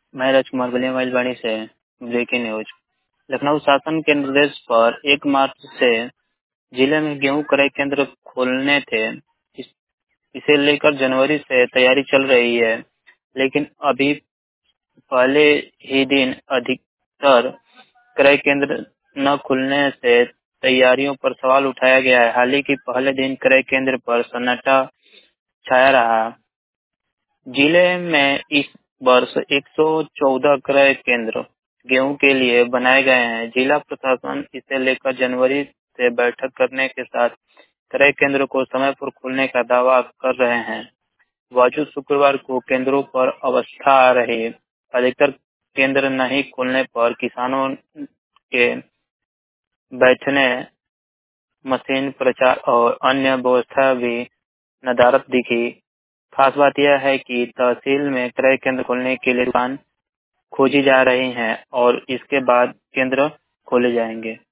मैं राजकुमार बलियामाइलवाड़ी से breaking news. Lucknow शासन के निर्देश पर 1 मार्च से जिले में गेहूं क्रय केंद्र खोलने थे। इसे लेकर जनवरी से तैयारी चल रही है, लेकिन अभी पहले ही दिन अधिकतर क्रय केंद्र न खुलने से तैयारियों पर सवाल उठाया गया है। हालांकि पहले दिन क्रय केंद्र पर सन्नाटा छाया रहा। जिले में इस वर्ष 114 क्रय केंद्र गेहूं के लिए बनाए गए हैं। जिला प्रशासन इसे लेकर जनवरी से बैठक करने के साथ क्रय केंद्र को समय पर खोलने का दावा कर रहे हैं। बावजूद शुक्रवार को केंद्रों पर अवस्था आ रही। अधिकतर केंद्र नहीं खोलने पर किसानों के बैठने, मशीन प्रचार और अन्य व्यवस्था भी नदारद दिखी। खास बात यह है कि तहसील में क्रय केंद्र खोलने के लिए दुकान खोजी जा रही है और इसके बाद केंद्र खोले जाएंगे।